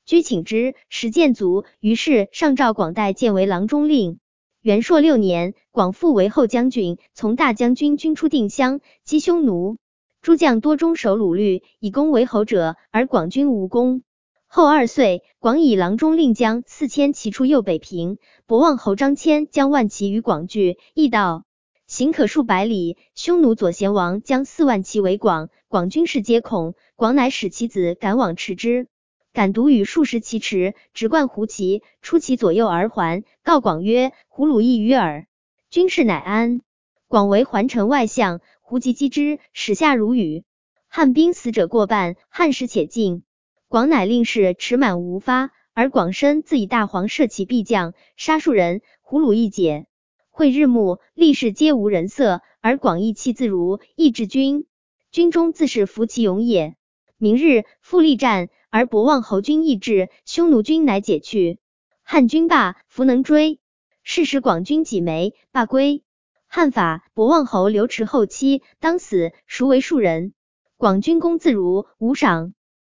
居请之，时见卒，于是上诏广代建为郎中令。元朔6年，广复为后将军，从大将军军出定襄，击匈奴。诸将多中守鲁律，以功为侯者，而广军无功。后2岁，广以郎中令将4000骑出右北平，博望侯张骞将万骑于广据，驿道行可数百里，匈奴左贤王将4万骑围广，广军士皆恐，广乃使其子赶往持之。赶独与数十骑驰，直贯胡骑，出其左右而还，告广曰：胡虏意于耳。军士乃安。广为环城外相，胡即击之，使下如雨。汉兵死者过半，汉时且尽。广乃令士持满无发，而广身自以大黄射其必将，杀数人，胡虏亦解。会日暮，力士皆无人色，而广意气自如，亦至军。军中自是服其勇也。明日复力战，而博望侯军亦至，匈奴军乃解去。汉军罢，弗能追。是时广军己没，罢归。汉法，博望侯刘持后期，当死，赎为庶人。广军功自如，无赏。